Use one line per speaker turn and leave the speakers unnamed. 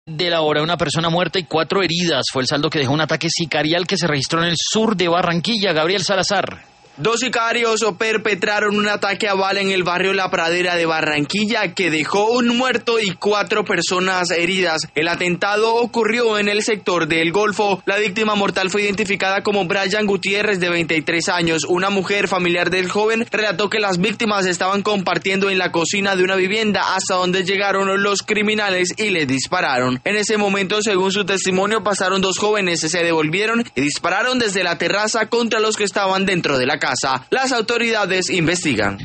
De la hora, una persona muerta y 4 heridas fue el saldo que dejó un ataque sicarial que se registró en el sur de Barranquilla. Gabriel Salazar.
2 sicarios perpetraron un ataque a bala en el barrio La Pradera de Barranquilla que dejó un muerto y 4 personas heridas. El atentado ocurrió en el sector del Golfo. La víctima mortal fue identificada como Brian Gutiérrez, de 23 años. Una mujer familiar del joven relató que las víctimas estaban compartiendo en la cocina de una vivienda hasta donde llegaron los criminales y les dispararon. En ese momento, según su testimonio, pasaron 2 jóvenes, se devolvieron y dispararon desde la terraza contra los que estaban dentro de la casa. Las autoridades investigan.